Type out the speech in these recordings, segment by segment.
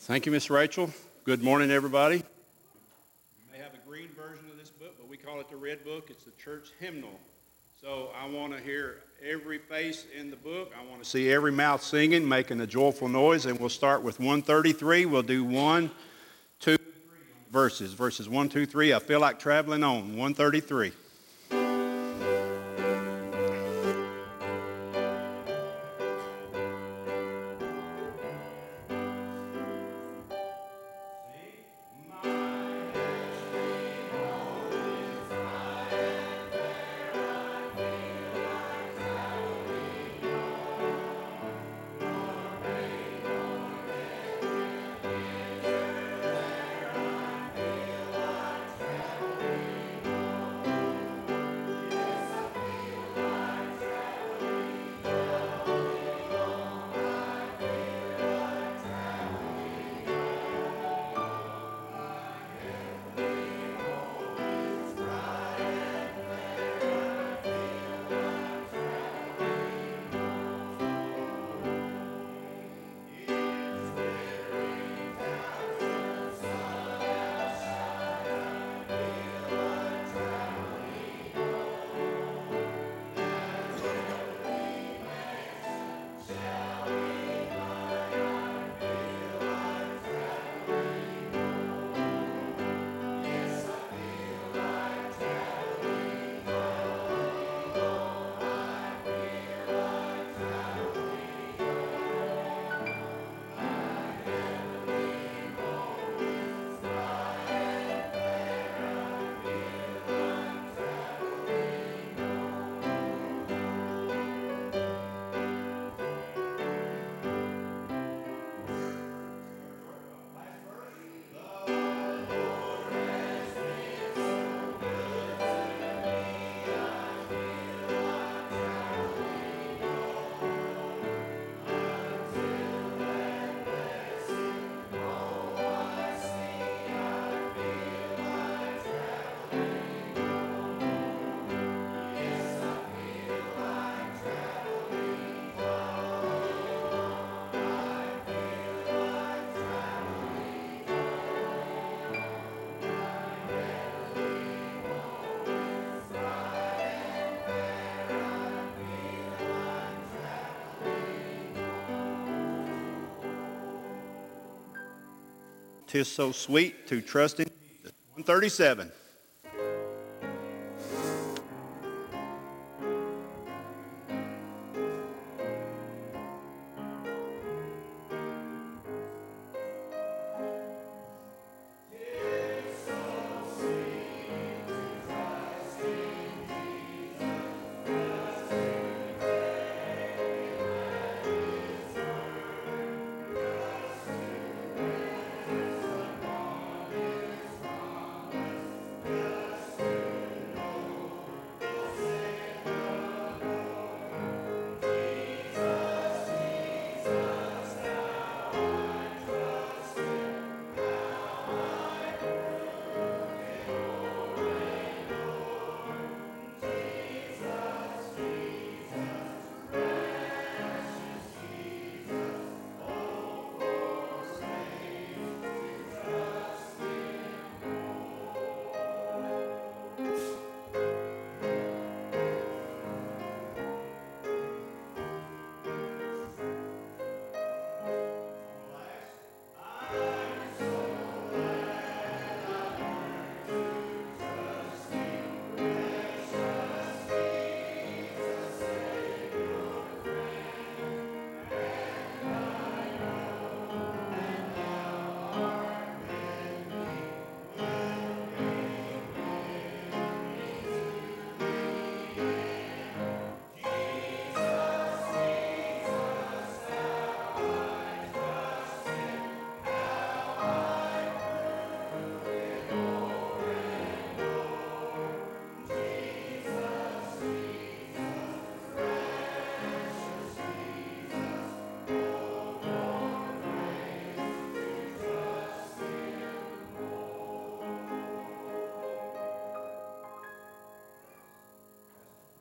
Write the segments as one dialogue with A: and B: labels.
A: Thank you, Miss Rachel. Good morning, everybody. You may have a green version of this book, but we call it the Red Book. It's the church hymnal. So I want to hear every face in the book. I want to see every mouth singing, making a joyful noise. And we'll start with 133. We'll do 1, 2, 3 verses. Verses 1, 2, 3. I feel like traveling on. 133. "'Tis so sweet to trust in Jesus." 137.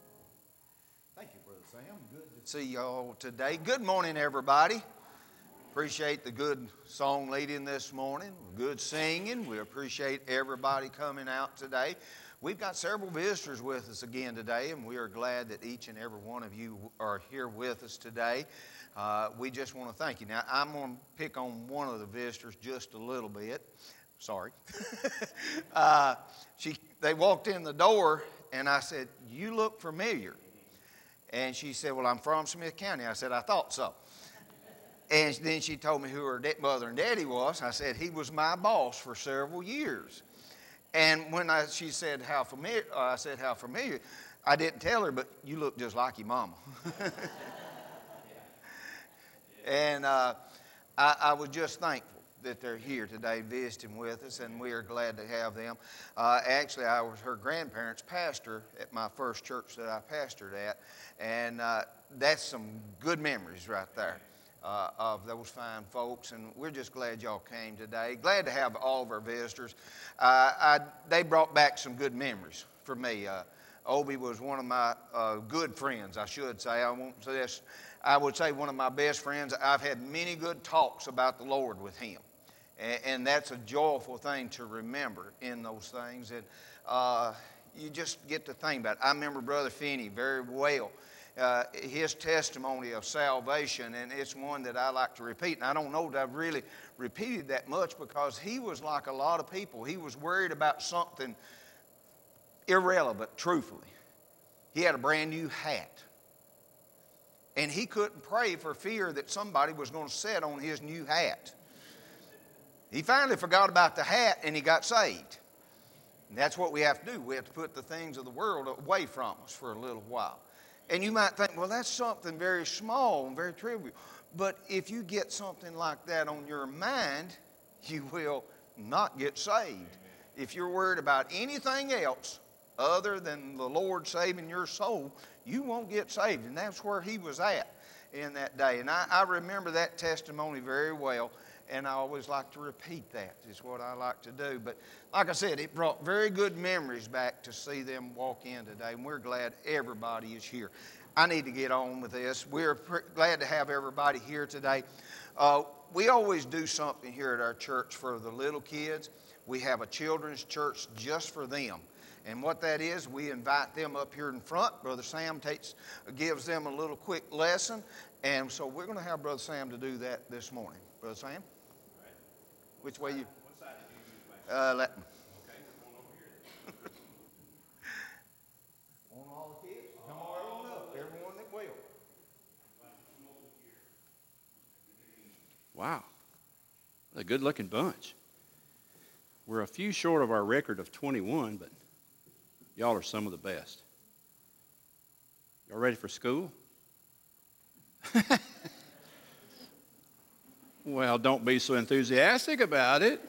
B: Thank you, Brother Sam. Good to see y'all today. Good morning, everybody. Appreciate the good song leading this morning, good singing. We appreciate everybody coming out today. We've got several visitors with us again today, and we are glad that each and every one of you are here with us today. We just want to thank you. Now, I'm going to pick on one of the visitors just a little bit. Sorry. They walked in the door, and I said, "You look familiar." And she said, "Well, I'm from Smith County." I said, "I thought so." And then she told me who her mother and daddy was. I said, "He was my boss for several years." And when she said, "How familiar?" I said, "How familiar?" I didn't tell her, but you look just like your mama. And I was just thankful that they're here today visiting with us, and we are glad to have them. Actually, I was her grandparents' pastor at my first church that I pastored at, and that's some good memories right there. Of those fine folks, and we're just glad y'all came today. Glad to have all of our visitors. They brought back some good memories for me. Obi was one of my good friends, I should say. I won't say this. I would say one of my best friends. I've had many good talks about the Lord with him, and that's a joyful thing to remember in those things. And you just get to think about it. I remember Brother Finney very well. His testimony of salvation, and it's one that I like to repeat. And I don't know that I've really repeated that much because he was like a lot of people. He was worried about something irrelevant, truthfully. He had a brand new hat. And he couldn't pray for fear that somebody was going to sit on his new hat. He finally forgot about the hat and he got saved. And that's what we have to do. We have to put the things of the world away from us for a little while. And you might think, well, that's something very small and very trivial. But if you get something like that on your mind, you will not get saved. If you're worried about anything else other than the Lord saving your soul, you won't get saved. And that's where he was at in that day. And I remember that testimony very well. And I always like to repeat that, is what I like to do. But like I said, it brought very good memories back to see them walk in today. And we're glad everybody is here. I need to get on with this. We're glad to have everybody here today. We always do something here at our church for the little kids. We have a children's church just for them. And what that is, we invite them up here in front. Brother Sam gives them a little quick lesson. And so we're going to have Brother Sam to do that this morning. Brother Sam? Which way you?
A: What side did you use?
B: Let me.
A: Okay, we're going over here.
B: On all the kids? Come on up. Everyone that will.
A: Wow. A good-looking bunch. We're a few short of our record of 21, but y'all are some of the best. Y'all ready for school? Well, don't be so enthusiastic about it.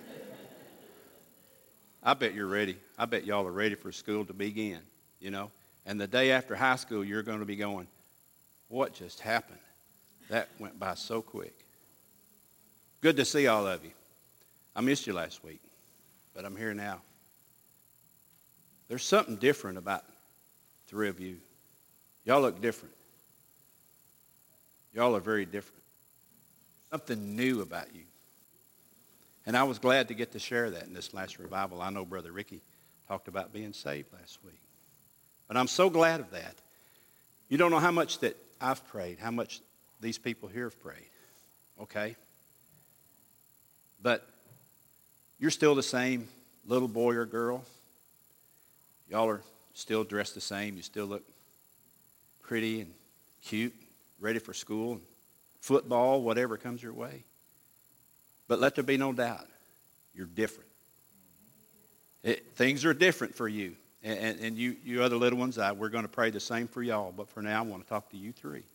A: I bet you're ready. I bet y'all are ready for school to begin, you know. And the day after high school, you're going to be going, what just happened? That went by so quick. Good to see all of you. I missed you last week, but I'm here now. There's something different about three of you. Y'all look different. Y'all are very different. Something new about you. And I was glad to get to share that in this last revival. I know Brother Ricky talked about being saved last week. But I'm so glad of that. You don't know how much that I've prayed, how much these people here have prayed. Okay? But you're still the same little boy or girl. Y'all are still dressed the same. You still look pretty and cute, ready for school, football, whatever comes your way. But let there be no doubt, you're different. Things are different for you. And you other little ones, we're going to pray the same for y'all. But for now, I want to talk to you three.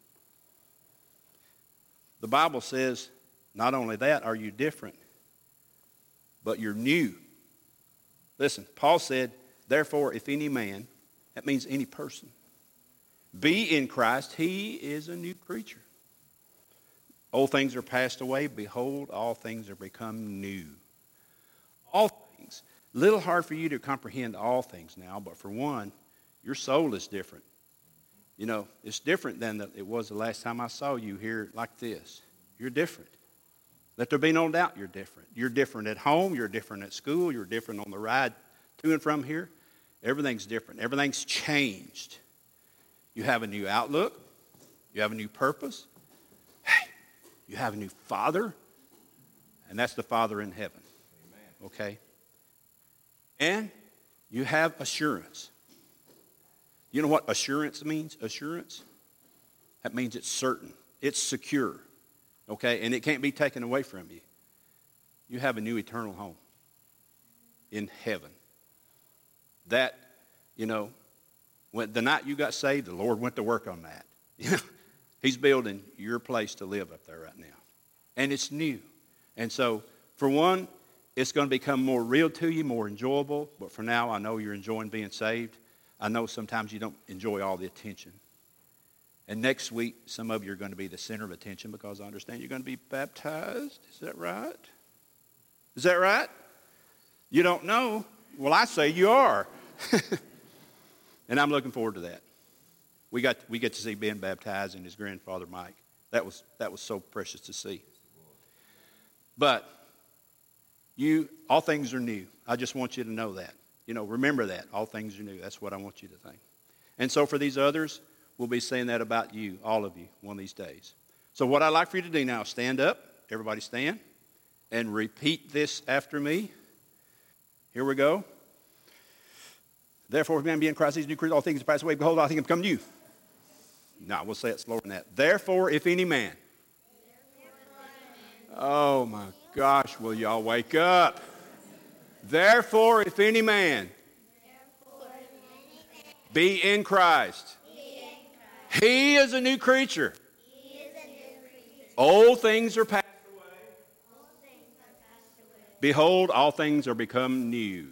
A: The Bible says, not only that are you different, but you're new. Listen, Paul said, therefore, if any man, that means any person, be in Christ, he is a new creature. Old things are passed away. Behold, all things are become new. All things. Little hard for you to comprehend all things now, but for one, your soul is different. You know, it's different than it was the last time I saw you here like this. You're different. Let there be no doubt you're different. You're different at home. You're different at school. You're different on the ride to and from here. Everything's different. Everything's changed. You have a new outlook. You have a new purpose. Hey, you have a new Father, and that's the Father in heaven. Amen. Okay? And you have assurance. You know what assurance means? Assurance? That means it's certain. It's secure. Okay? And it can't be taken away from you. You have a new eternal home in heaven. That, when the night you got saved, the Lord went to work on that. He's building your place to live up there right now. And it's new. And so, for one, it's going to become more real to you, more enjoyable. But for now, I know you're enjoying being saved. I know sometimes you don't enjoy all the attention. And next week, some of you are going to be the center of attention because I understand you're going to be baptized. Is that right? Is that right? You don't know? Well, I say you are. And I'm looking forward to that. We get to see Ben baptized and his grandfather Mike. That was so precious to see. But all things are new. I just want you to know that. Remember that. All things are new. That's what I want you to think. And so for these others, we'll be saying that about you, all of you, one of these days. So what I'd like for you to do now, stand up. Everybody stand. And repeat this after me. Here we go. Therefore, if man be in Christ, he's a new creature. All things are passed away. Behold, all things have become new. No, we'll say it slower than that. Therefore, if any man. Oh, my gosh, will y'all wake up? Therefore, if any man be in Christ, he is a new creature. Old things are passed away. Behold, all things are become new.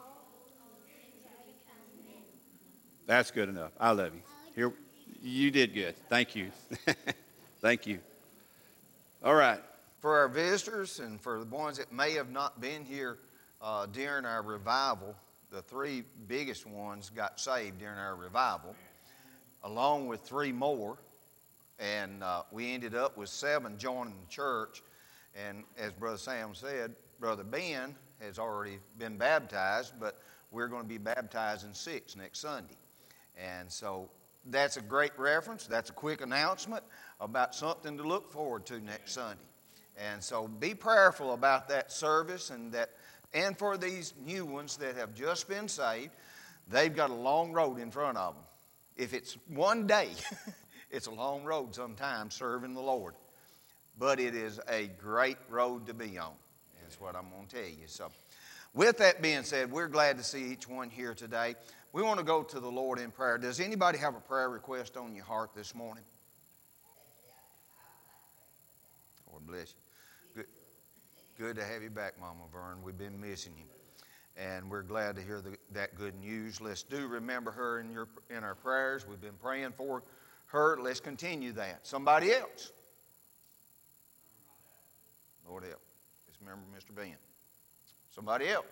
A: That's good enough. I love you. Here, you did good. Thank you. Thank you. All right.
B: For our visitors and for the ones that may have not been here during our revival, the three biggest ones got saved during our revival, along with three more. And we ended up with 7 joining the church. And as Brother Sam said, Brother Ben has already been baptized, but we're going to be baptizing 6 next Sunday. And so that's a great reference. That's a quick announcement about something to look forward to next Sunday. And so be prayerful about that service and for these new ones that have just been saved. They've got a long road in front of them. If it's one day, it's a long road sometimes serving the Lord. But it is a great road to be on. That's what I'm going to tell you. So with that being said, we're glad to see each one here today. We want to go to the Lord in prayer. Does anybody have a prayer request on your heart this morning? Lord bless you. Good to have you back, Mama Vern. We've been missing you. And we're glad to hear that good news. Let's do remember her in our prayers. We've been praying for her. Let's continue that. Somebody else. Lord help. Let's remember Mr. Ben. Somebody else.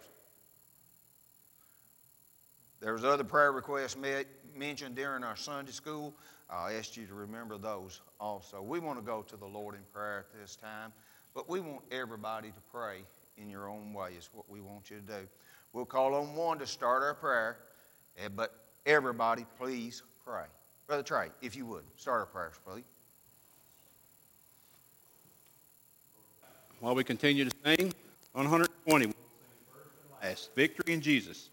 B: There was other prayer requests mentioned during our Sunday school. I asked you to remember those also. We want to go to the Lord in prayer at this time, but we want everybody to pray in your own way is what we want you to do. We'll call on one to start our prayer, but everybody please pray. Brother Trey, if you would, start our prayers, please.
A: While we continue to sing, on 120, last, Victory in Jesus.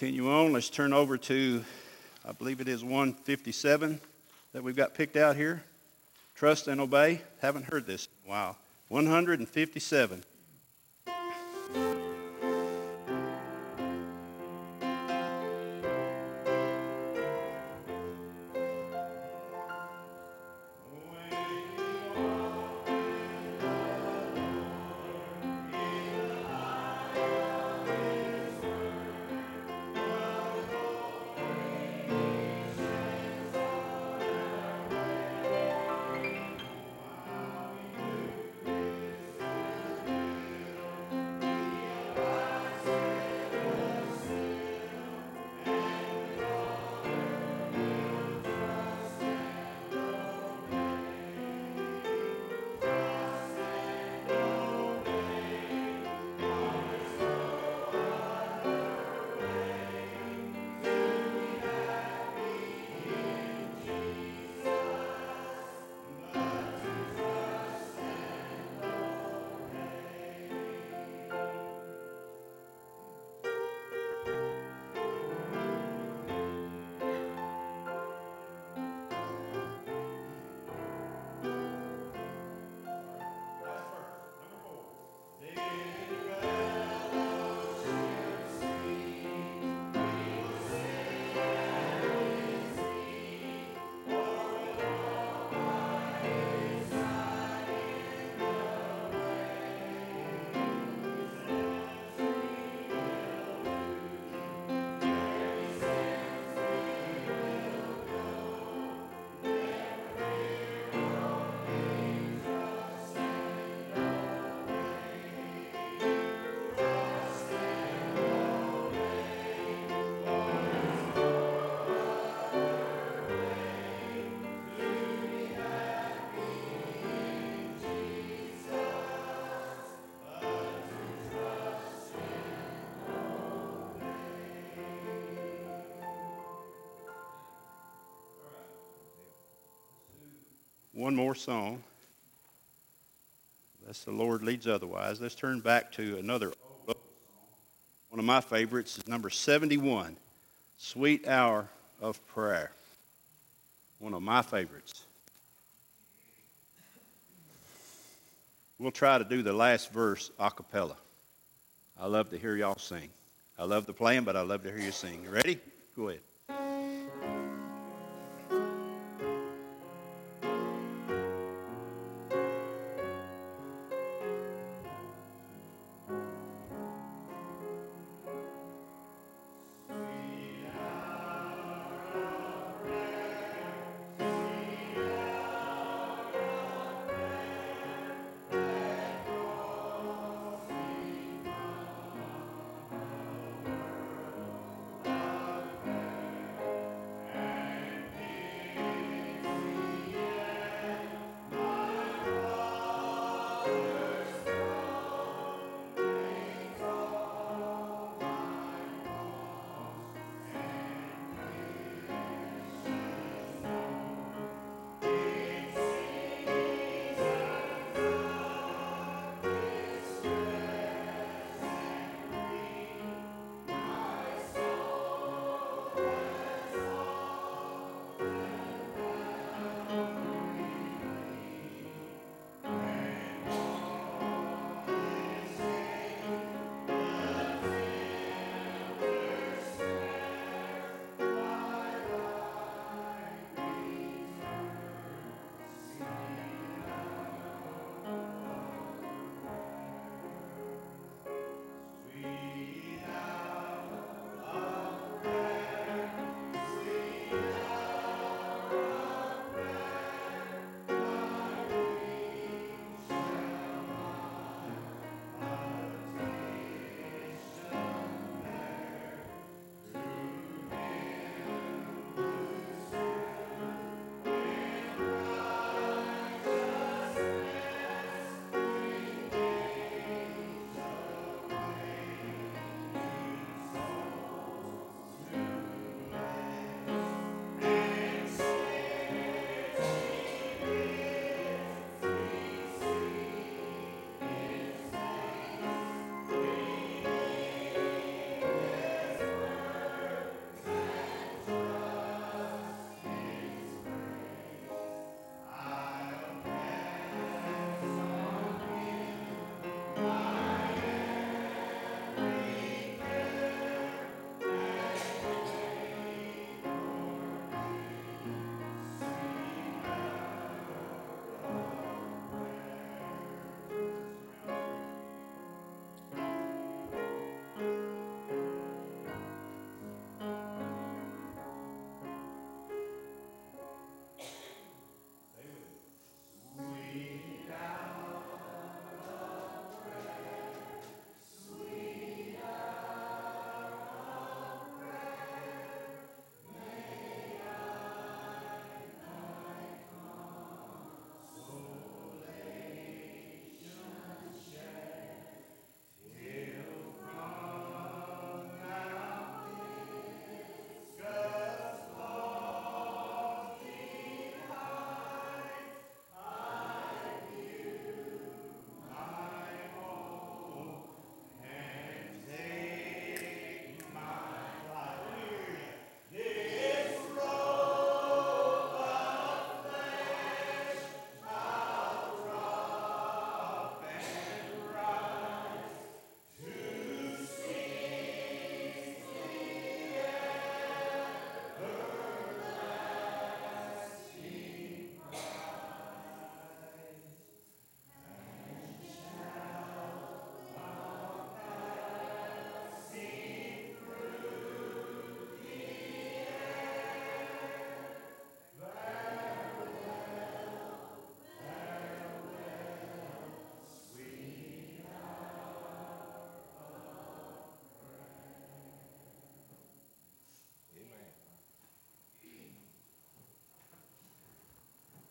A: continue on. Let's turn over to, I believe it is 157 that we've got picked out here. Trust and obey. Haven't heard this in a while. 157. One more song. Unless the Lord leads otherwise. Let's turn back to another old song. One of my favorites is number 71, Sweet Hour of Prayer. One of my favorites. We'll try to do the last verse a cappella. I love to hear y'all sing. I love the playing, but I love to hear you sing. You ready? Go ahead.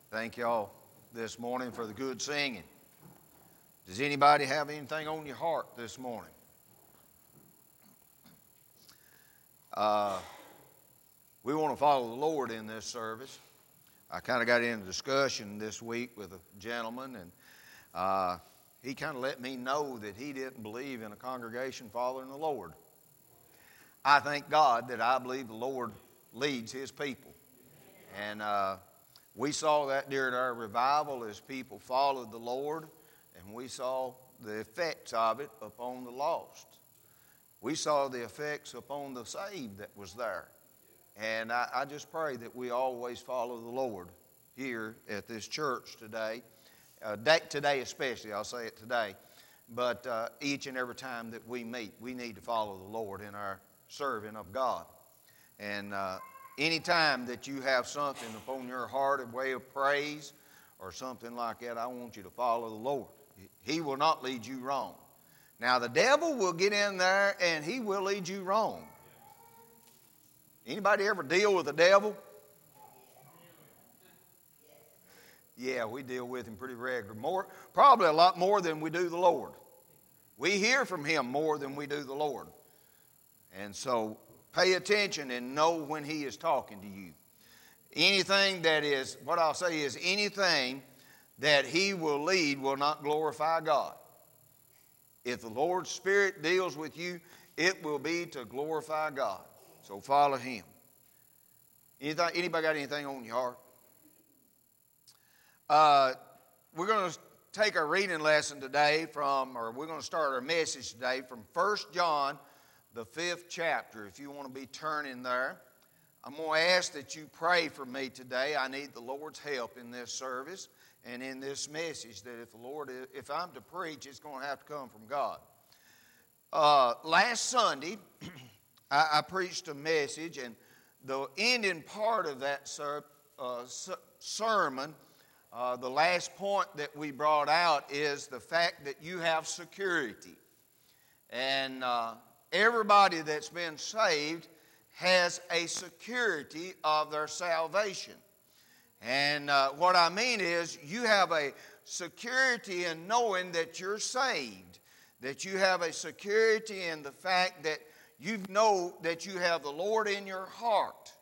B: Thank y'all this morning for the good singing. Does anybody have anything on your heart this morning? We want to follow the Lord in this service. I kind of got into a discussion this week with a gentleman, and he kind of let me know that he didn't believe in a congregation following the Lord. I thank God that I believe the Lord leads His people. And we saw that during our revival as people followed the Lord, and we saw the effects of it upon the lost. We saw the effects upon the saved that was there. And I just pray that we always follow the Lord here at this church today. Today especially, I'll say it today. But each and every time that we meet, we need to follow the Lord in our serving of God. And any time that you have something upon your heart, a way of praise or something like that, I want you to follow the Lord. He will not lead you wrong. Now, the devil will get in there and he will lead you wrong. Anybody ever deal with the devil? Yeah, we deal with him pretty regular. Probably a lot more than we do the Lord. We hear from him more than we do the Lord. And so pay attention and know when he is talking to you. Anything that is, what I'll say is anything that he will lead will not glorify God. If the Lord's Spirit deals with you, it will be to glorify God. So follow him. Anybody got anything on your heart? We're going to take our reading lesson today we're going to start our message today from 1 John, the 5th chapter. If you want to be turning there, I'm going to ask that you pray for me today. I need the Lord's help in this service and in this message, that if I'm to preach, it's going to have to come from God. Last Sunday, I preached a message, and the ending part of that sermon, the last point that we brought out is the fact that you have security. And everybody that's been saved has a security of their salvation. And what I mean is you have a security in knowing that you're saved, that you have a security in the fact that you know that you have the Lord in your heart.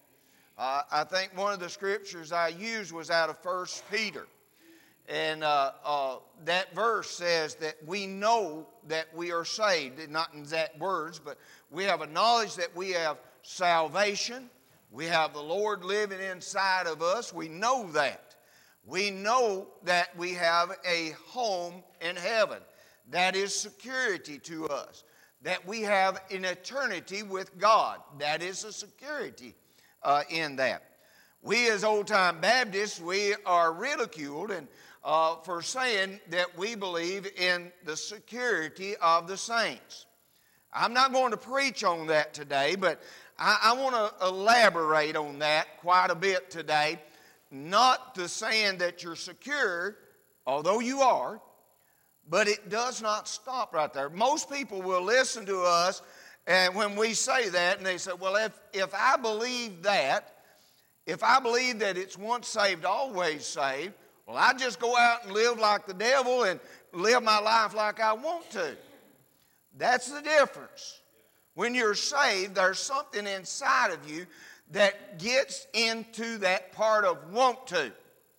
B: I think one of the scriptures I used was out of 1 Peter. And that verse says that we know that we are saved. Not in exact words, but we have a knowledge that we have salvation. We have the Lord living inside of us. We know that. We know that we have a home in heaven. That is security to us. That we have an eternity with God. That is a security in that. We as old-time Baptists, we are ridiculed for saying that we believe in the security of the saints. I'm not going to preach on that today, but I want to elaborate on that quite a bit today. Not to saying that you're secure, although you are, but it does not stop right there. Most people will listen to us and when we say that, and they say, well, if I believe that, if I believe that it's once saved, always saved, well, I just go out and live like the devil and live my life like I want to. That's the difference. When you're saved, there's something inside of you that gets into that part of want to.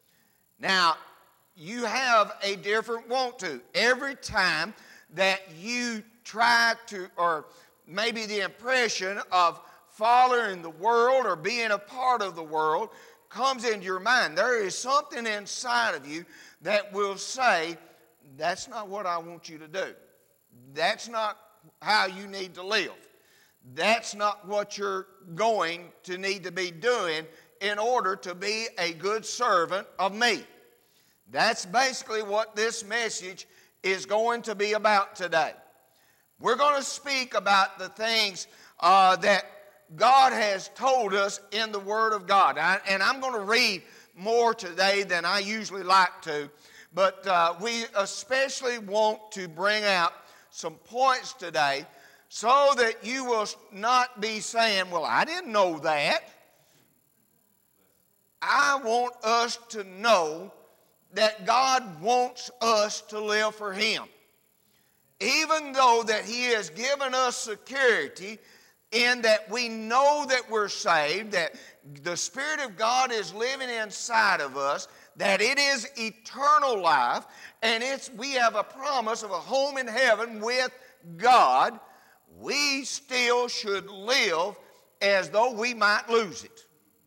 B: Now, you have a different want to. Every time that you try to, or maybe the impression of following the world or being a part of the world comes into your mind, there is something inside of you that will say, that's not what I want you to do. That's not how you need to live. That's not what you're going to need to be doing in order to be a good servant of me. That's basically what this message is going to be about today. We're going to speak about the things that God has told us in the Word of God. And I'm going to read more today than I usually like to. But we especially want to bring out some points today so that you will not be saying, well, I didn't know that. I want us to know that God wants us to live for Him. Even though that He has given us security in that we know that we're saved, that the Spirit of God is living inside of us, that it is eternal life, and we have a promise of a home in heaven with God, we still should live as though we might lose it.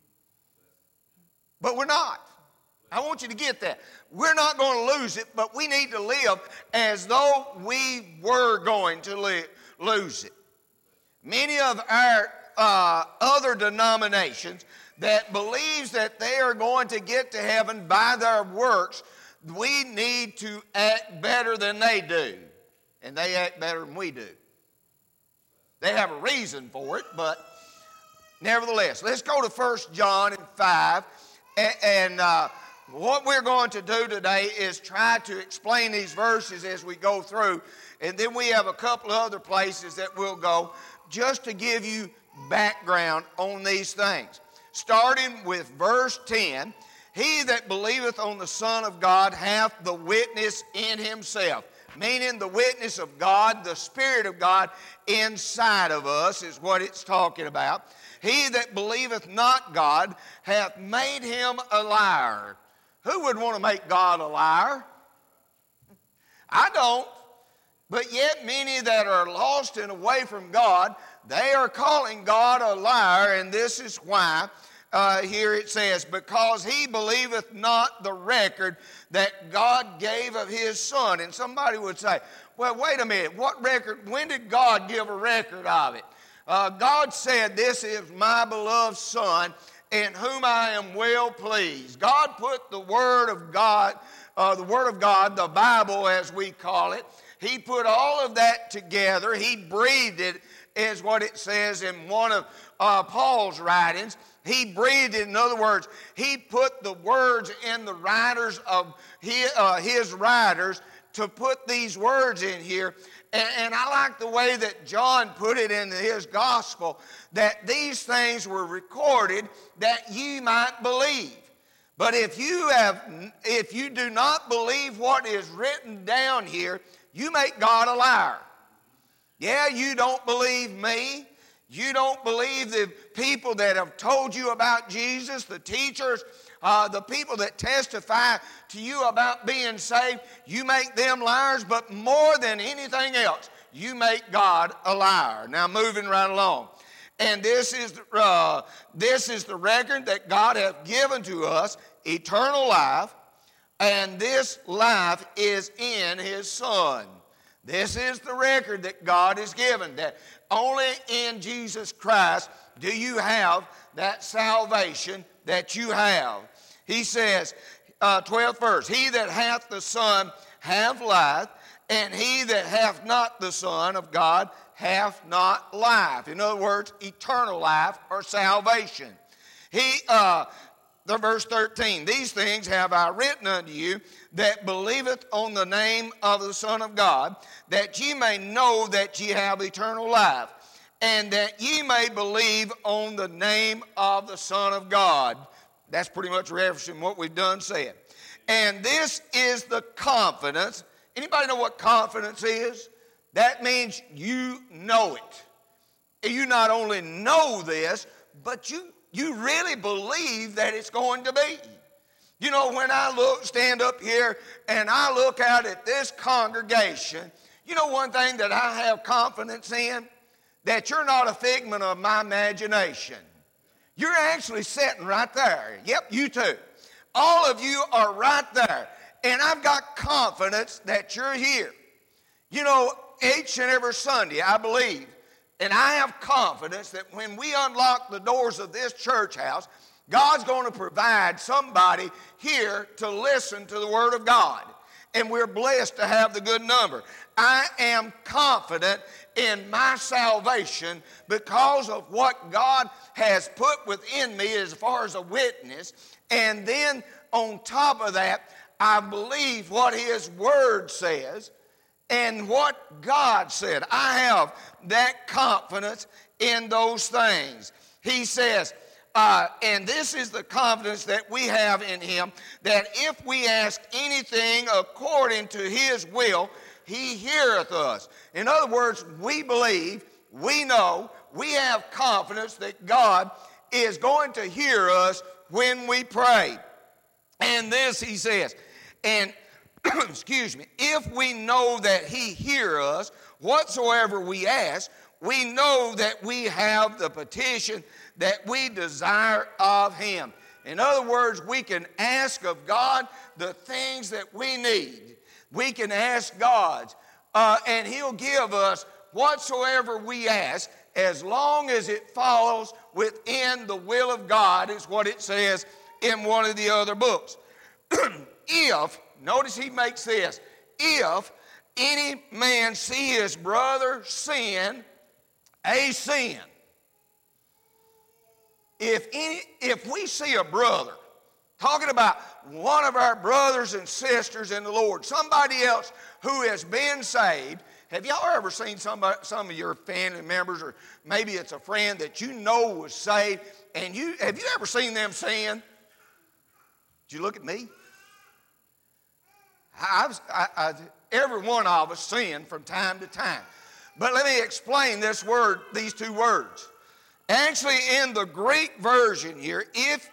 B: But we're not. I want you to get that. We're not going to lose it, but we need to live as though we were going to lose it. Many of our other denominations that believes that they are going to get to heaven by their works, we need to act better than they do. And they act better than we do. They have a reason for it, but nevertheless, let's go to 1 John 5. And what we're going to do today is try to explain these verses as we go through. And then we have a couple of other places that we'll go just to give you background on these things. Starting with verse 10, he that believeth on the Son of God hath the witness in himself. Meaning the witness of God, the Spirit of God inside of us is what it's talking about. He that believeth not God hath made him a liar. Who would want to make God a liar? I don't. But yet many that are lost and away from God, they are calling God a liar, and this is why. Here it says, because he believeth not the record that God gave of his Son. And somebody would say, well, wait a minute, what record? When did God give a record of it? God said, this is my beloved Son, in whom I am well pleased. God put the Word of God, the Bible as we call it, He put all of that together. He breathed it, is what it says in one of Paul's writings. He breathed it. In other words, he put the words in the writers of his writers to put these words in here. And I like the way that John put it in his gospel, that these things were recorded that ye might believe. But if you do not believe what is written down here, you make God a liar. Yeah, you don't believe me. You don't believe the people that have told you about Jesus, the teachers, the people that testify to you about being saved. You make them liars, but more than anything else, you make God a liar. Now, moving right along. And this is the record that God hath given to us, eternal life, and this life is in His Son. This is the record that God has given, that only in Jesus Christ do you have that salvation that you have. He says, 12th verse, he that hath the Son hath life, and he that hath not the Son of God hath not life. In other words, eternal life or salvation. The verse 13, these things have I written unto you that believeth on the name of the Son of God, that ye may know that ye have eternal life, and that ye may believe on the name of the Son of God. That's pretty much referencing what we've done said. And this is the confidence. Anybody know what confidence is? That means you know it. You not only know this, but you really believe that it's going to be. You know, when I stand up here and I look out at this congregation, you know one thing that I have confidence in? That you're not a figment of my imagination. You're actually sitting right there. Yep, you too. All of you are right there. And I've got confidence that you're here. You know, each and every Sunday, I believe, and I have confidence that when we unlock the doors of this church house, God's going to provide somebody here to listen to the Word of God. And we're blessed to have the good number. I am confident in my salvation because of what God has put within me as far as a witness. And then on top of that, I believe what His Word says and what God said. I have that confidence in those things. He says, And this is the confidence that we have in him, that if we ask anything according to his will, he heareth us. In other words, we believe, we know, we have confidence that God is going to hear us when we pray. And this he says, and excuse me, if we know that he hear us, whatsoever we ask, we know that we have the petition that we desire of him. In other words, we can ask of God the things that we need. We can ask God, and he'll give us whatsoever we ask, as long as it follows within the will of God, is what it says in one of the other books. If, notice he makes this, if any man see his brother sin, a sin. If we see a brother, talking about one of our brothers and sisters in the Lord, somebody else who has been saved, have y'all ever seen some of your family members, or maybe it's a friend that you know was saved, and have you ever seen them sin? Did you look at me? Every one of us sin from time to time. But let me explain these two words. Actually, in the Greek version here, if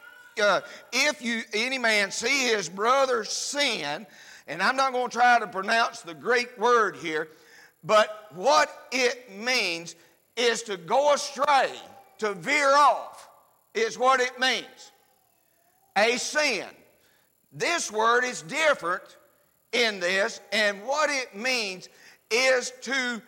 B: any man see his brother sin, and I'm not going to try to pronounce the Greek word here, but what it means is to go astray, to veer off, is what it means. A sin. This word is different in this, and what it means is to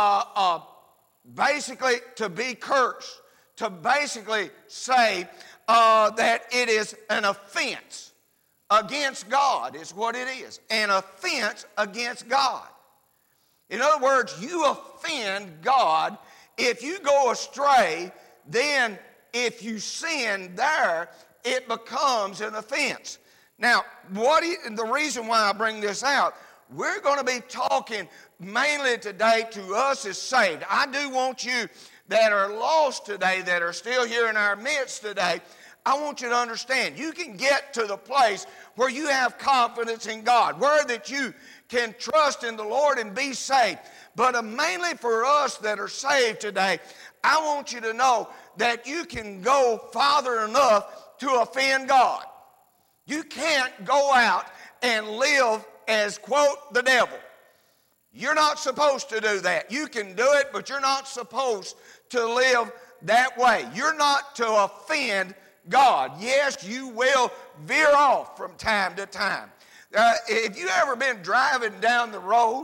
B: basically to be cursed, to basically say that it is an offense against God is what it is, an offense against God. In other words, you offend God. If you go astray, then if you sin there, it becomes an offense. Now, the reason why I bring this out, we're going to be talking mainly today to us as saved. I do want you that are lost today, that are still here in our midst today, I want you to understand, you can get to the place where you have confidence in God, where that you can trust in the Lord and be saved. But mainly for us that are saved today, I want you to know that you can go farther enough to offend God. You can't go out and live as, quote, the devil. You're not supposed to do that. You can do it, but you're not supposed to live that way. You're not to offend God. Yes, you will veer off from time to time. If you ever been driving down the road,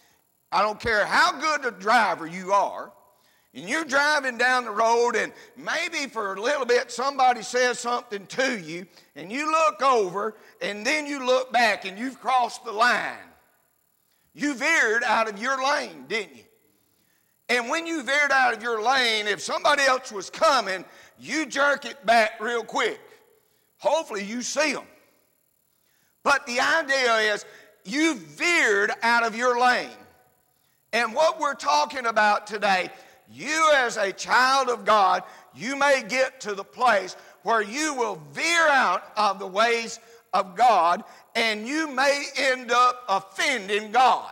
B: I don't care how good a driver you are, and you're driving down the road, and maybe for a little bit somebody says something to you, and you look over, and then you look back, and you've crossed the line. You veered out of your lane, didn't you? And when you veered out of your lane, if somebody else was coming, you jerk it back real quick. Hopefully you see them. But the idea is you veered out of your lane. And what we're talking about today, you as a child of God, you may get to the place where you will veer out of the ways of God, and you may end up offending God.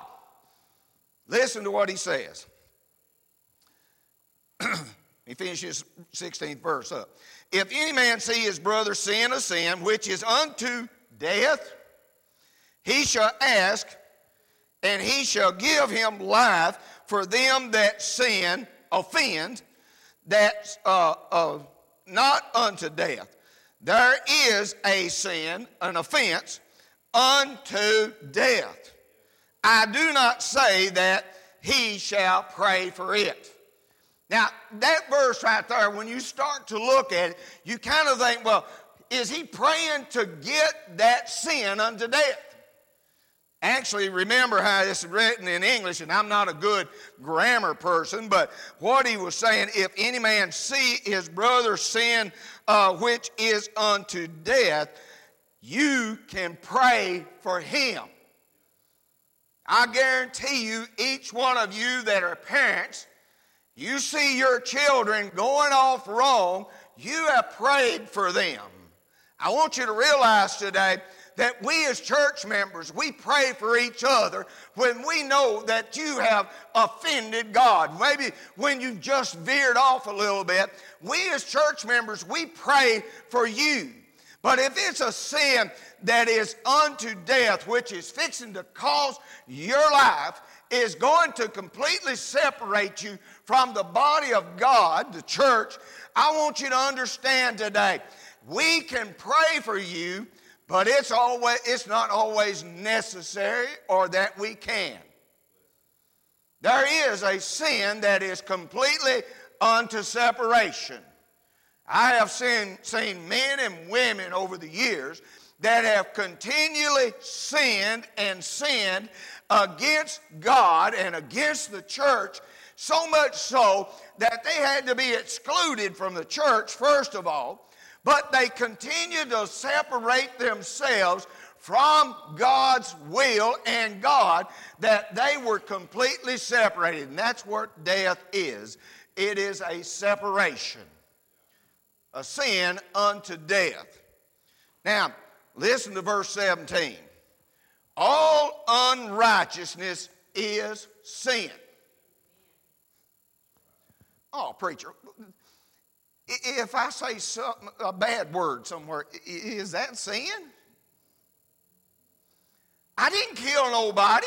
B: Listen to what he says. He finishes 16th verse up. If any man see his brother sin a sin which is unto death, he shall ask, and he shall give him life for them that sin, offend, that not unto death. There is a sin, an offense, unto death. I do not say that he shall pray for it. Now, that verse right there, when you start to look at it, you kind of think, well, is he praying to get that sin unto death? Actually, remember how this is written in English, and I'm not a good grammar person, but what he was saying, if any man see his brother sin which is unto death, you can pray for him. I guarantee you, each one of you that are parents, you see your children going off wrong, you have prayed for them. I want you to realize today that we as church members, we pray for each other when we know that you have offended God. Maybe when you've just veered off a little bit, we as church members, we pray for you. But if it's a sin that is unto death, which is fixing to cause your life, is going to completely separate you from the body of God, the church, I want you to understand today, we can pray for you, but it's not always necessary or that we can. There is a sin that is completely unto separation. I have seen men and women over the years that have continually sinned and sinned against God and against the church, so much so that they had to be excluded from the church, first of all, but they continued to separate themselves from God's will and God, that they were completely separated. And that's what death is. It is a separation, a sin unto death. Now, listen to verse 17. All unrighteousness is sin. Oh, preacher, if I say a bad word somewhere, is that sin? I didn't kill nobody.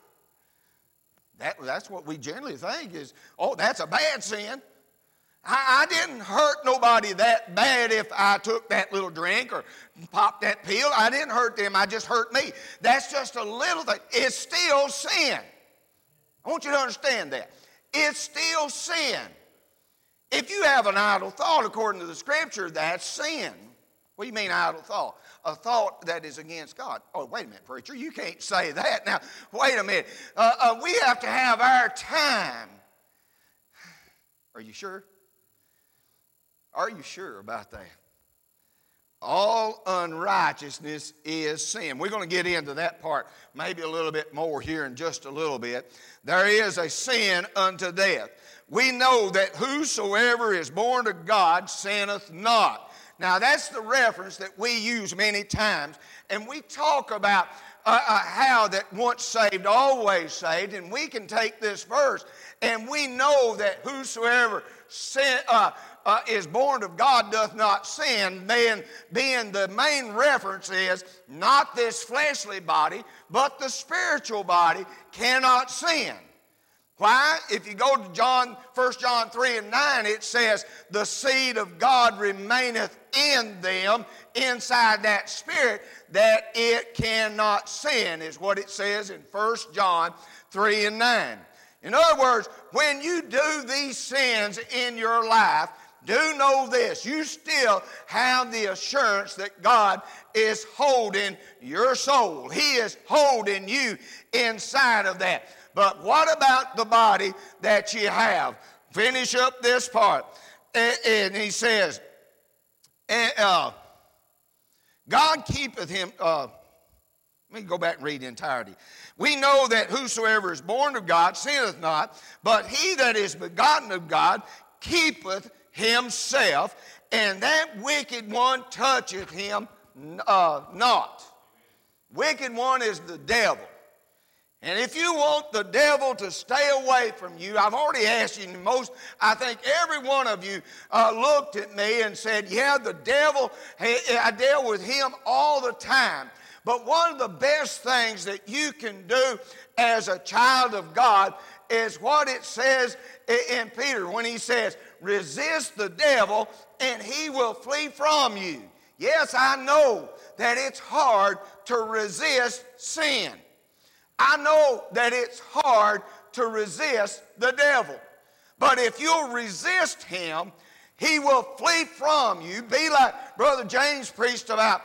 B: That's what we generally think is, oh, that's a bad sin. I didn't hurt nobody that bad if I took that little drink or popped that pill. I didn't hurt them. I just hurt me. That's just a little thing. It's still sin. I want you to understand that. It's still sin. If you have an idle thought, according to the Scripture, that's sin. What do you mean idle thought? A thought that is against God. Oh, wait a minute, preacher. You can't say that. Now, wait a minute. We have to have our time. Are you sure? Are you sure about that? All unrighteousness is sin. We're going to get into that part maybe a little bit more here in just a little bit. There is a sin unto death. We know that whosoever is born of God sinneth not. Now that's the reference that we use many times, and we talk about how that once saved, always saved, and we can take this verse, and we know that whosoever is born of God doth not sin, then being the main reference is not this fleshly body, but the spiritual body cannot sin. Why? If you go to 1 John 3 and 9, it says, the seed of God remaineth in them, inside that spirit, that it cannot sin, is what it says in 1 John 3 and 9. In other words, when you do these sins in your life, do know this, you still have the assurance that God is holding your soul. He is holding you inside of that. But what about the body that you have? Finish up this part. And he says, God keepeth him. Let me go back and read the entirety. We know that whosoever is born of God sinneth not, but he that is begotten of God keepeth himself, and that wicked one toucheth him not. Wicked one is the devil. And if you want the devil to stay away from you, I've already asked you, I think every one of you looked at me and said, yeah, the devil, I deal with him all the time. But one of the best things that you can do as a child of God is what it says in Peter when he says, resist the devil and he will flee from you. Yes, I know that it's hard to resist sin. I know that it's hard to resist the devil. But if you'll resist him, he will flee from you. Be like Brother James preached about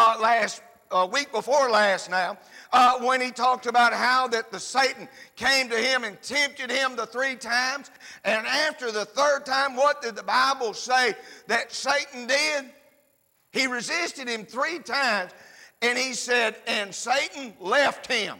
B: week before last now, when he talked about how that the Satan came to him and tempted him the 3 times. And after the 3rd time, what did the Bible say that Satan did? He resisted him 3 times, and he said, and Satan left him.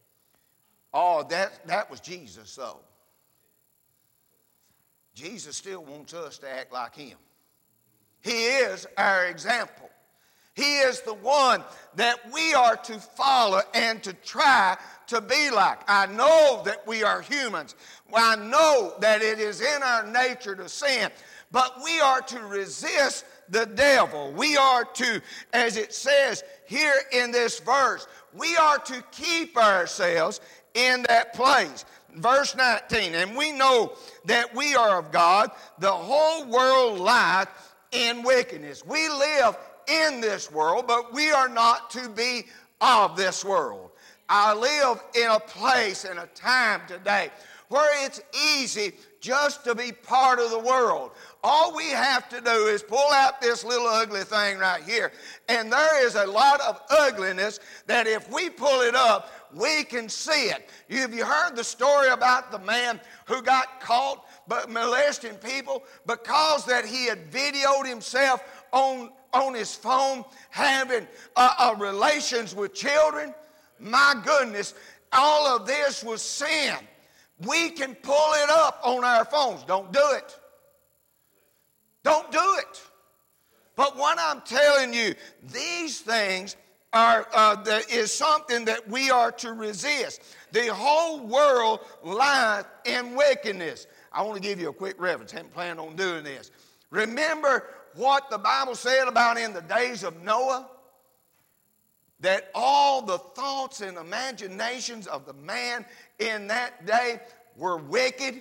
B: Oh, that was Jesus, though. Jesus still wants us to act like him. He is our example. He is the one that we are to follow and to try to be like. I know that we are humans. I know that it is in our nature to sin. But we are to resist the devil. We are to, as it says here in this verse, we are to keep ourselves in that place. Verse 19, and we know that we are of God. The whole world lieth in wickedness. We live in this world, but we are not to be of this world. I live in a place and a time today where it's easy just to be part of the world. All we have to do is pull out this little ugly thing right here, and there is a lot of ugliness that if we pull it up, we can see it. Have you heard the story about the man who got caught molesting people because that he had videoed himself on his phone having relations with children? My goodness, all of this was sin. We can pull it up on our phones. Don't do it. Don't do it. But what I'm telling you, these things is something that we are to resist. The whole world lieth in wickedness. I want to give you a quick reference. I hadn't planned on doing this. Remember what the Bible said about in the days of Noah? That all the thoughts and imaginations of the man in that day were wicked.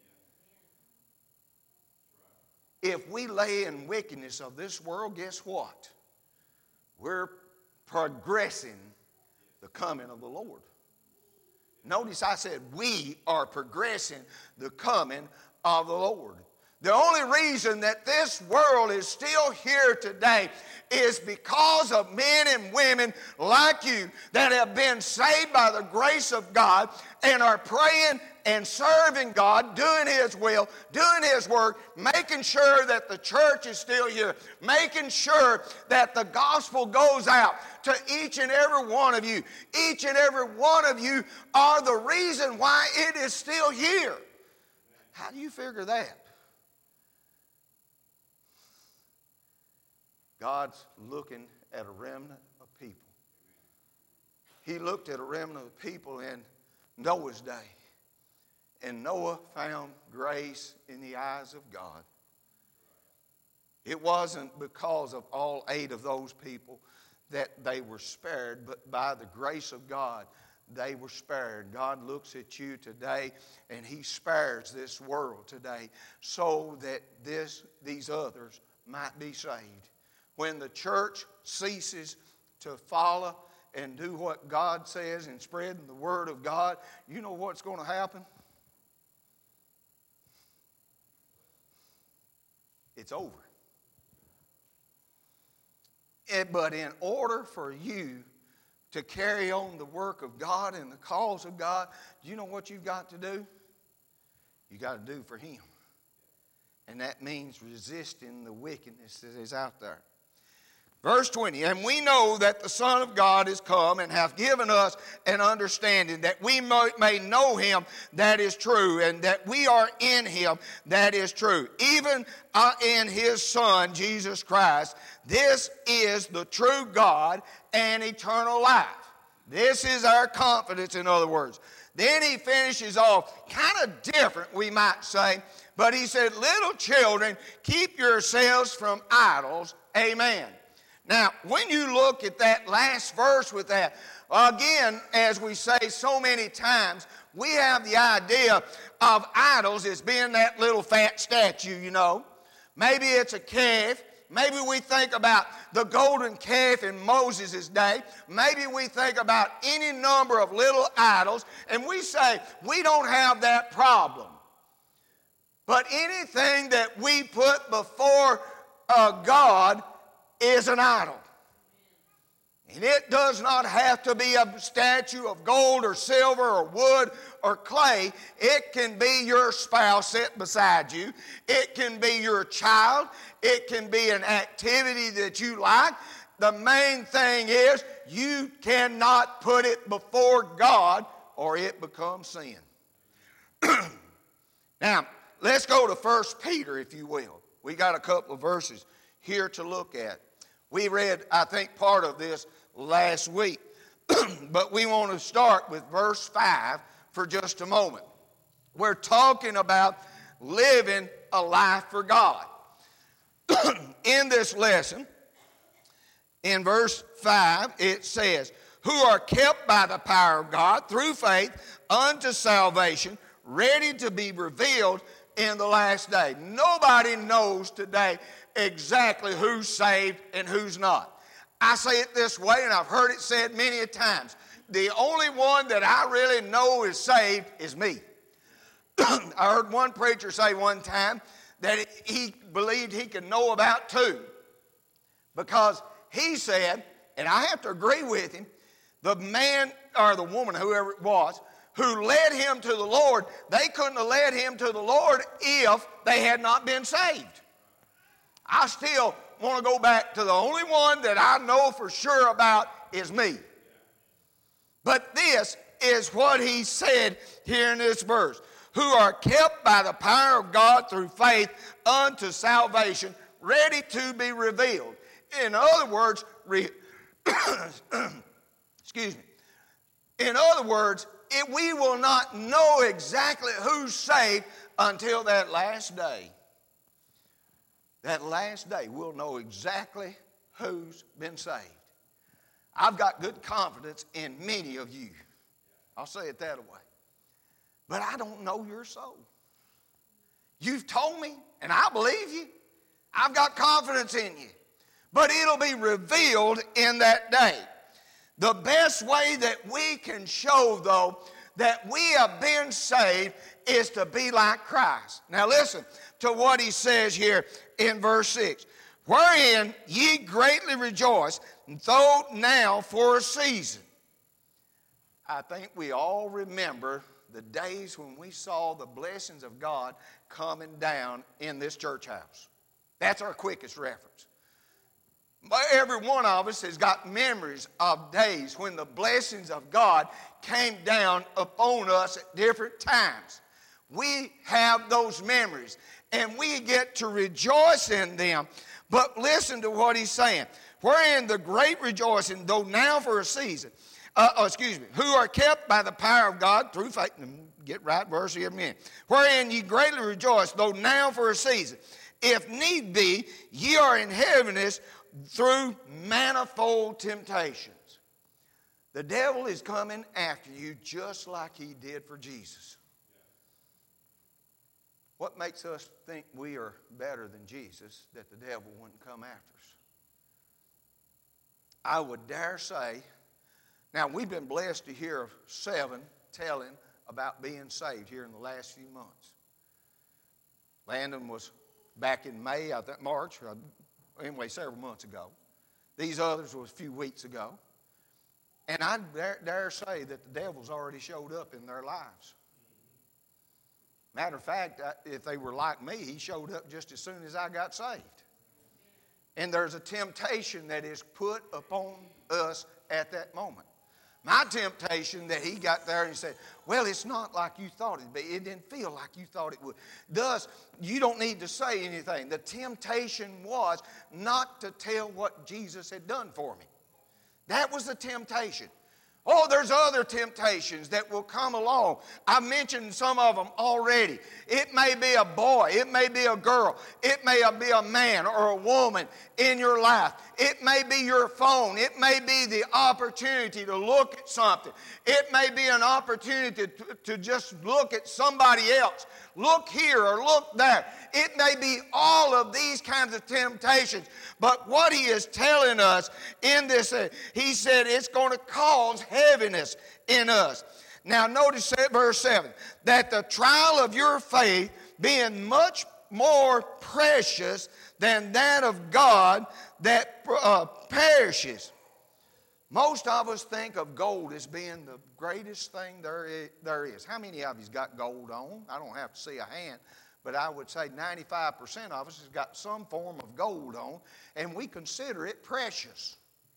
B: If we lay in wickedness of this world, guess what? We're progressing the coming of the Lord. Notice I said we are progressing the coming of the Lord. The only reason that this world is still here today is because of men and women like you that have been saved by the grace of God and are praying and serving God, doing His will, doing His work, making sure that the church is still here, making sure that the gospel goes out to each and every one of you. Each and every one of you are the reason why it is still here. How do you figure that? God's looking at a remnant of people. He looked at a remnant of people in Noah's day. And Noah found grace in the eyes of God. It wasn't because of all 8 of those people that they were spared, but by the grace of God, they were spared. God looks at you today, and He spares this world today so that these others might be saved. When the church ceases to follow and do what God says and spreading the word of God, you know what's going to happen? It's over. But in order for you to carry on the work of God and the cause of God, do you know what you've got to do? You got to do for Him. And that means resisting the wickedness that is out there. Verse 20, and we know that the Son of God is come and hath given us an understanding that we may know Him that is true, and that we are in Him that is true, even in His Son, Jesus Christ. This is the true God and eternal life. This is our confidence, in other words. Then he finishes off kind of different, we might say, but he said, little children, keep yourselves from idols. Amen. Now, when you look at that last verse with that, again, as we say so many times, we have the idea of idols as being that little fat statue, you know. Maybe it's a calf. Maybe we think about the golden calf in Moses' day. Maybe we think about any number of little idols, and we say we don't have that problem. But anything that we put before God is an idol. And it does not have to be a statue of gold or silver or wood or clay. It can be your spouse sitting beside you. It can be your child. It can be an activity that you like. The main thing is you cannot put it before God or it becomes sin. Now, let's go to 1 Peter, if you will. We got a couple of verses here to look at. We read, I think, part of this last week. But we want to start with verse 5 for just a moment. We're talking about living a life for God. In this lesson, in verse 5, it says, who are kept by the power of God through faith unto salvation, ready to be revealed in the last day. Nobody knows today exactly who's saved and who's not. I say it this way, and I've heard it said many a times. The only one that I really know is saved is me. I heard one preacher say one time that he believed he could know about two. Because he said, and I have to agree with him, the man or the woman, whoever it was, who led him to the Lord, they couldn't have led him to the Lord if they had not been saved. I still want to go back to the only one that I know for sure about is me. But this is what he said here in this verse. Who are kept by the power of God through faith unto salvation, ready to be revealed. In other words, excuse me. In other words, we will not know exactly who's saved until that last day. That last day, we'll know exactly who's been saved. I've got good confidence in many of you. I'll say it that way. But I don't know your soul. You've told me, and I believe you. I've got confidence in you. But it'll be revealed in that day. The best way that we can show, though, that we have been saved is to be like Christ. Now listen to what he says here in verse 6. Wherein ye greatly rejoice, though now for a season. I think we all remember the days when we saw the blessings of God coming down in this church house. That's our quickest reference. Every one of us has got memories of days when the blessings of God came down upon us at different times. We have those memories, and we get to rejoice in them. But listen to what he's saying. Wherein the great rejoicing, though now for a season, who are kept by the power of God through faith. Get right verse here a minute. Wherein ye greatly rejoice, though now for a season. If need be, ye are in heaviness through manifold temptations. The devil is coming after you just like he did for Jesus. What makes us think we are better than Jesus that the devil wouldn't come after us? I would dare say, now we've been blessed to hear of 7 telling about being saved here in the last few months. Landon was back in May, I think March, anyway, several months ago. These others was a few weeks ago. And I dare say that the devil's already showed up in their lives. Matter of fact, if they were like me, he showed up just as soon as I got saved. And there's a temptation that is put upon us at that moment. My temptation that he got there and he said, well, it's not like you thought it'd be. It didn't feel like you thought it would. Thus, you don't need to say anything. The temptation was not to tell what Jesus had done for me. That was the temptation. Oh, there's other temptations that will come along. I've mentioned some of them already. It may be a boy. It may be a girl. It may be a man or a woman in your life. It may be your phone. It may be the opportunity to look at something. It may be an opportunity to just look at somebody else. Look here or look there. It may be all of these kinds of temptations. But what he is telling us in this, he said it's going to cause heaviness in us. Now notice verse 7, that the trial of your faith being much more precious than that of God that perishes. Most of us think of gold as being the greatest thing there is. How many of you's got gold on? I don't have to see a hand, but I would say 95% of us has got some form of gold on, and we consider it precious.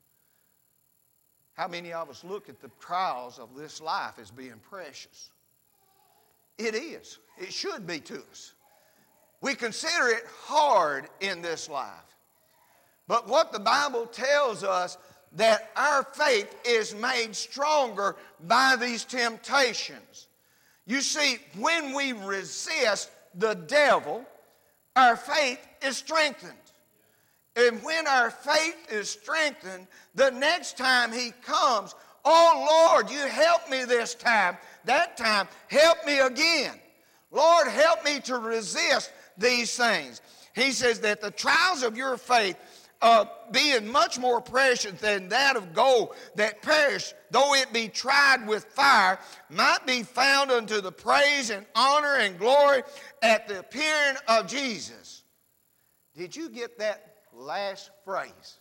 B: How many of us look at the trials of this life as being precious? It is. It should be to us. We consider it hard in this life. But what the Bible tells us, that our faith is made stronger by these temptations. You see, when we resist the devil, our faith is strengthened. And when our faith is strengthened, the next time he comes, oh Lord, you help me this time. That time, help me again. Lord, help me to resist these things. He says that the trials of your faith, being much more precious than that of gold that perish, though it be tried with fire, might be found unto the praise and honor and glory at the appearing of Jesus. Did you get that last phrase?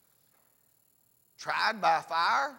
B: Tried by fire?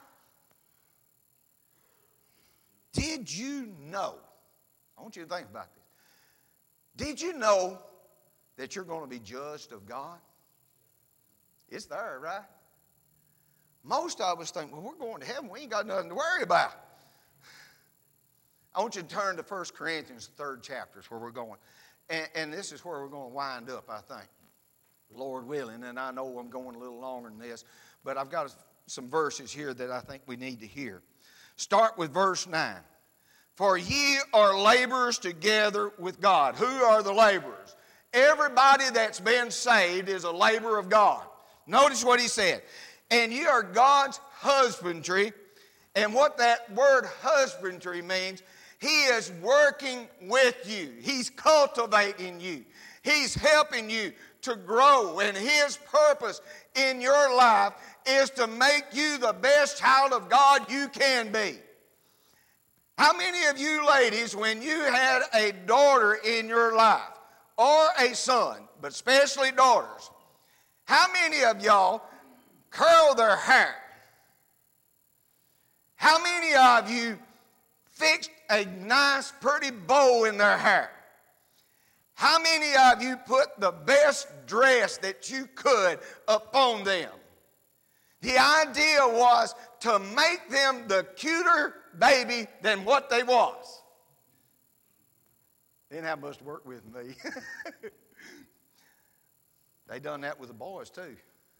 B: Did you know? I want you to think about this. Did you know that you're going to be judged of God? It's there, right? Most of us think, well, we're going to heaven. We ain't got nothing to worry about. I want you to turn to 1 Corinthians, the 3rd chapter is where we're going. And this is where we're going to wind up, I think. Lord willing, and I know I'm going a little longer than this, but I've got some verses here that I think we need to hear. Start with verse 9. For ye are laborers together with God. Who are the laborers? Everybody that's been saved is a laborer of God. Notice what he said. And ye are God's husbandry. And what that word husbandry means, he is working with you. He's cultivating you. He's helping you to grow. And his purpose in your life is to make you the best child of God you can be. How many of you ladies, when you had a daughter in your life, or a son, but especially daughters, how many of y'all curl their hair? How many of you fixed a nice, pretty bow in their hair? How many of you put the best dress that you could upon them? The idea was to make them the cuter baby than what they was. They didn't have much to work with me. They done that with the boys too.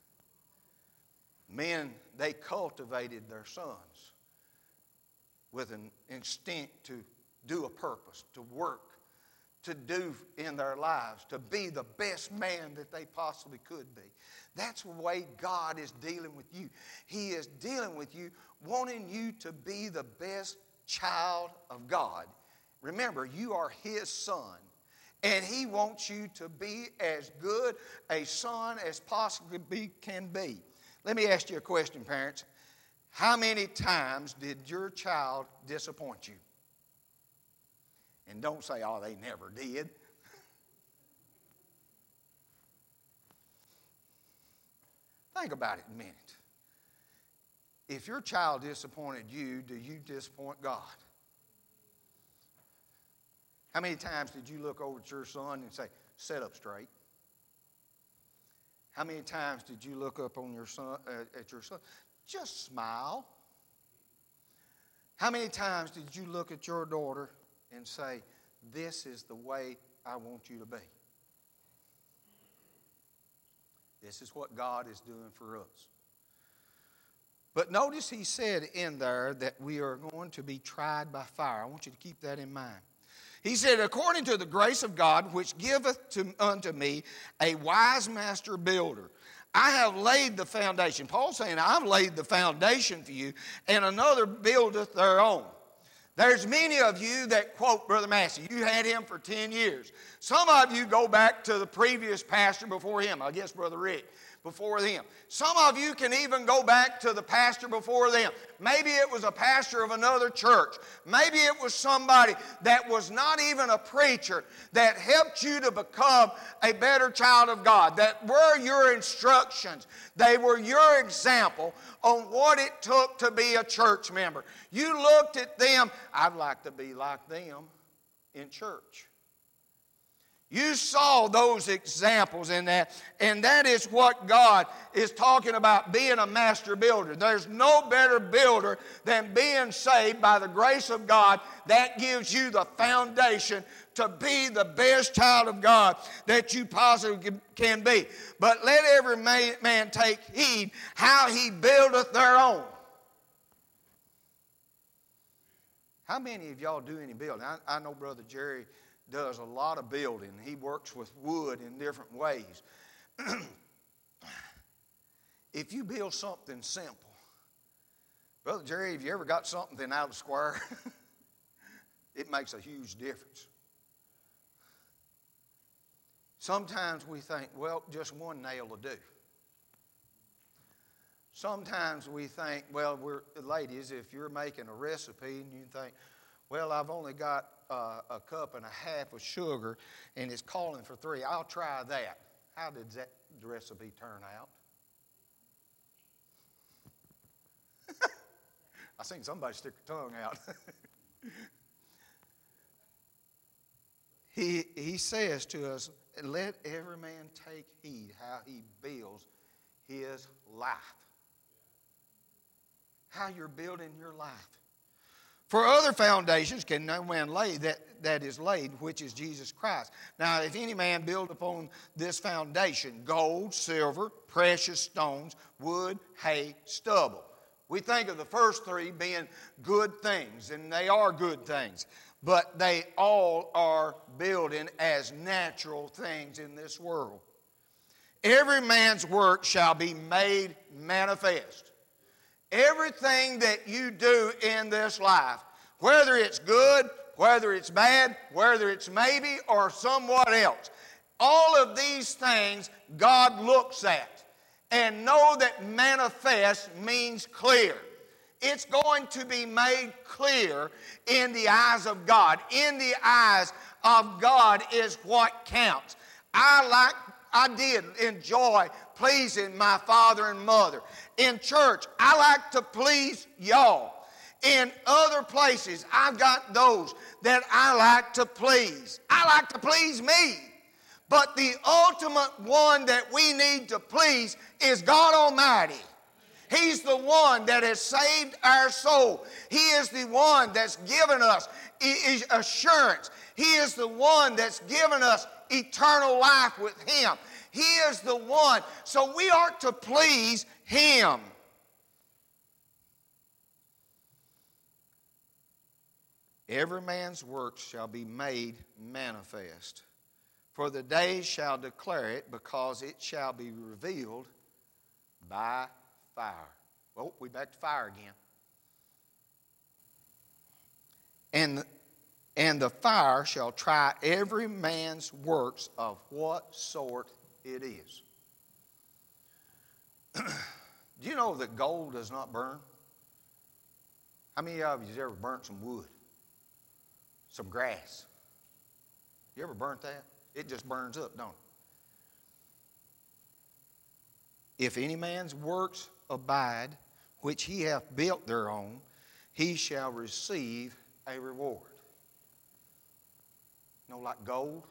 B: Men, they cultivated their sons with an instinct to do a purpose, to work, to do in their lives, to be the best man that they possibly could be. That's the way God is dealing with you. He is dealing with you, wanting you to be the best child of God. Remember, you are his son, and he wants you to be as good a son as possibly can be. Let me ask you a question, parents. How many times did your child disappoint you? And don't say, oh, they never did. Think about it a minute. If your child disappointed you, do you disappoint God? How many times did you look over at your son and say, sit up straight? How many times did you look up on your son, at your son? Just smile. How many times did you look at your daughter and say, this is the way I want you to be? This is what God is doing for us. But notice he said in there that we are going to be tried by fire. I want you to keep that in mind. He said, according to the grace of God, which giveth unto me a wise master builder, I have laid the foundation. Paul's saying, I've laid the foundation for you, and another buildeth their own. There's many of you that quote Brother Massey. You had him for 10 years. Some of you go back to the previous pastor before him. I guess Brother Rick before them. Some of you can even go back to the pastor before them. Maybe it was a pastor of another church. Maybe it was somebody that was not even a preacher that helped you to become a better child of God. That were your instructions. They were your example on what it took to be a church member. You looked at them, I'd like to be like them in church. You saw those examples in that, and that is what God is talking about, being a master builder. There's no better builder than being saved by the grace of God. That gives you the foundation to be the best child of God that you possibly can be. But let every man take heed how he buildeth their own. How many of y'all do any building? I know Brother Jerry does a lot of building. He works with wood in different ways. If you build something simple, Brother Jerry, have you ever got something out of square? It makes a huge difference. Sometimes we think, well, just one nail will do. Sometimes we think, well, ladies, if you're making a recipe and you think, well, I've only got a cup and a half of sugar and it's calling for 3, I'll try that. How did that recipe turn out? I seen somebody stick their tongue out. He says to us, let every man take heed how he builds his life. How you're building your life. For other foundations can no man lay that is laid, which is Jesus Christ. Now, if any man build upon this foundation, gold, silver, precious stones, wood, hay, stubble. We think of the first 3 being good things, and they are good things. But they all are building as natural things in this world. Every man's work shall be made manifest. Everything that you do in this life, whether it's good, whether it's bad, whether it's maybe or somewhat else, all of these things God looks at. And know that manifest means clear. It's going to be made clear in the eyes of God. In the eyes of God is what counts. I did enjoy pleasing my father and mother. In church, I like to please y'all. In other places, I've got those that I like to please. I like to please me. But the ultimate one that we need to please is God Almighty. He's the one that has saved our soul. He is the one that's given us assurance. He is the one that's given us eternal life with Him. He is the one. So we are to please Him. Every man's work shall be made manifest. For the day shall declare it, because it shall be revealed by fire. Oh, we're back to fire again. And the fire shall try every man's works of what sort it is. Do you know that gold does not burn? How many of you have ever burnt some wood? Some grass? You ever burnt that? It just burns up, don't it? If any man's works abide, which he hath built thereon, he shall receive a reward. You know, like gold,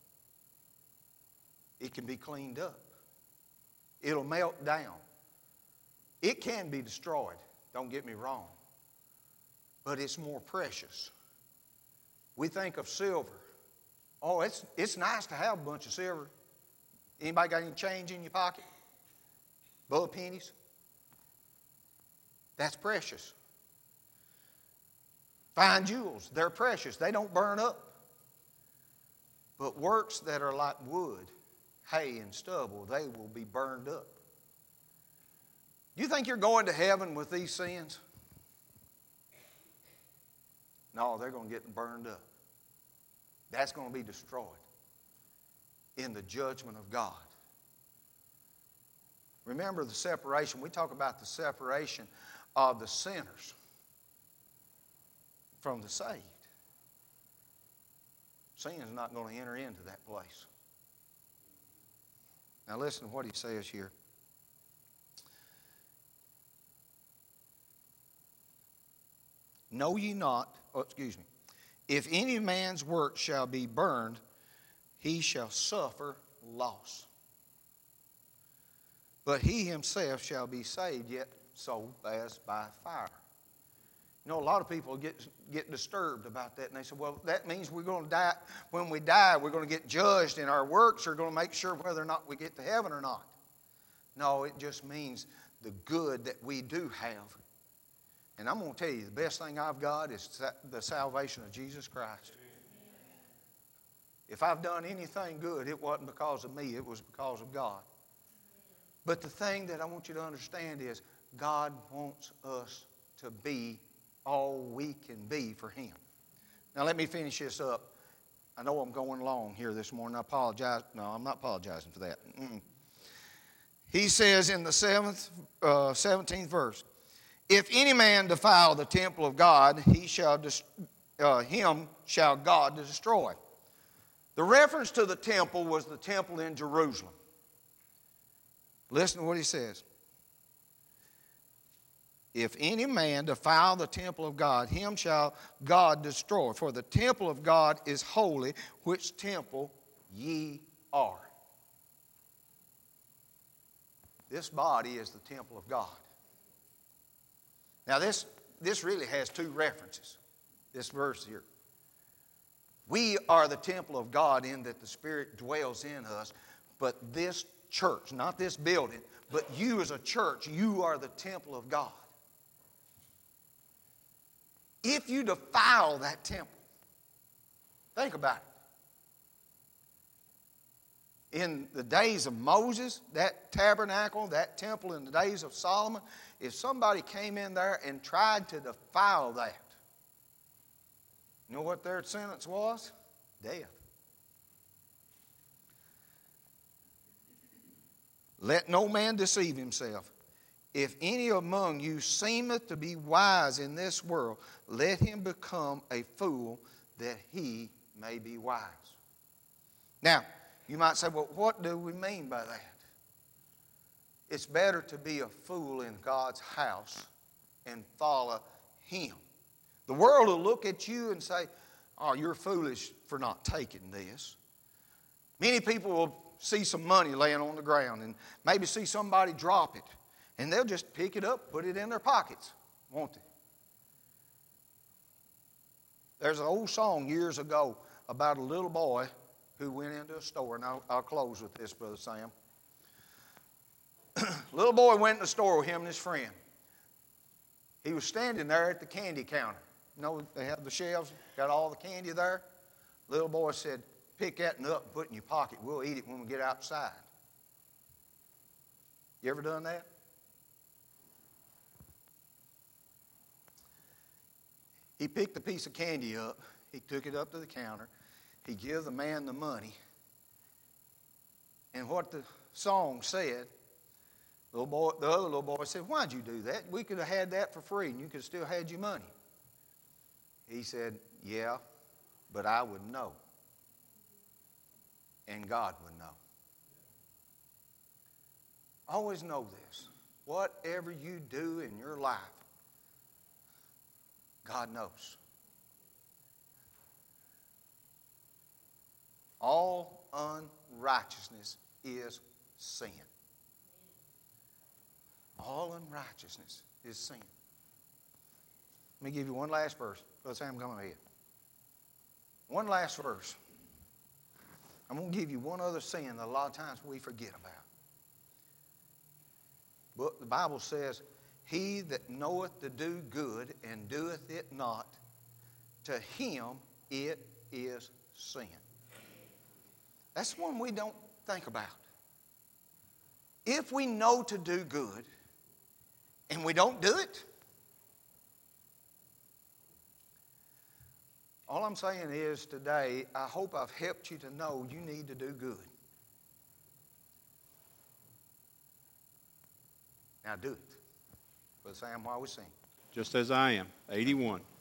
B: it can be cleaned up. It'll melt down. It can be destroyed, don't get me wrong, but it's more precious. We think of silver. Oh, it's nice to have a bunch of silver. Anybody got any change in your pocket? Bullet pennies? That's precious. Fine jewels, they're precious. They don't burn up. But works that are like wood, hay, and stubble, they will be burned up. Do you think you're going to heaven with these sins? No, they're going to get burned up. That's going to be destroyed in the judgment of God. Remember the separation. We talk about the separation of the sinners from the saved. Sin is not going to enter into that place. Now listen to what he says here. Know ye not, if any man's work shall be burned, he shall suffer loss. But he himself shall be saved, yet so as by fire. You know, a lot of people get disturbed about that, and they say, well, that means we're going to die. When we die, we're going to get judged, and our works are going to make sure whether or not we get to heaven or not. No, it just means the good that we do have. And I'm going to tell you, the best thing I've got is the salvation of Jesus Christ. If I've done anything good, it wasn't because of me, it was because of God. But the thing that I want you to understand is God wants us to be all we can be for Him. Now let me finish this up. I know I'm going long here this morning. I apologize. No, I'm not apologizing for that. He says in the 17th verse, if any man defile the temple of God, him shall God destroy. The reference to the temple was the temple in Jerusalem. Listen to what he says. If any man defile the temple of God, him shall God destroy. For the temple of God is holy, which temple ye are. This body is the temple of God. Now this really has two references, this verse here. We are the temple of God in that the Spirit dwells in us, but this church, not this building, but you as a church, you are the temple of God. If you defile that temple, think about it. In the days of Moses, that tabernacle, that temple in the days of Solomon, if somebody came in there and tried to defile that, you know what their sentence was? Death. Let no man deceive himself. If any among you seemeth to be wise in this world, let him become a fool that he may be wise. Now, you might say, well, what do we mean by that? It's better to be a fool in God's house and follow Him. The world will look at you and say, oh, you're foolish for not taking this. Many people will see some money laying on the ground and maybe see somebody drop it. And they'll just pick it up, put it in their pockets, won't they? There's an old song years ago about a little boy who went into a store, and I'll close with this, Brother Sam. Little boy went in the store with him and his friend. He was standing there at the candy counter. You know, they have the shelves, got all the candy there. Little boy said, pick that up and put it in your pocket. We'll eat it when we get outside. You ever done that? He picked a piece of candy up. He took it up to the counter. He gave the man the money. And what the song said, the other little boy said, why'd you do that? We could have had that for free and you could have still had your money. He said, yeah, but I would know. And God would know. Always know this. Whatever you do in your life, God knows. All unrighteousness is sin. All unrighteousness is sin. Let me give you one last verse. Brother Sam, come ahead. One last verse. I'm going to give you one other sin that a lot of times we forget about. But the Bible says, he that knoweth to do good and doeth it not, to him it is sin. That's one we don't think about. If we know to do good and we don't do it, all I'm saying is today, I hope I've helped you to know you need to do good. Now do it. Brother Sam, while we sing.
A: Just as I am, 81.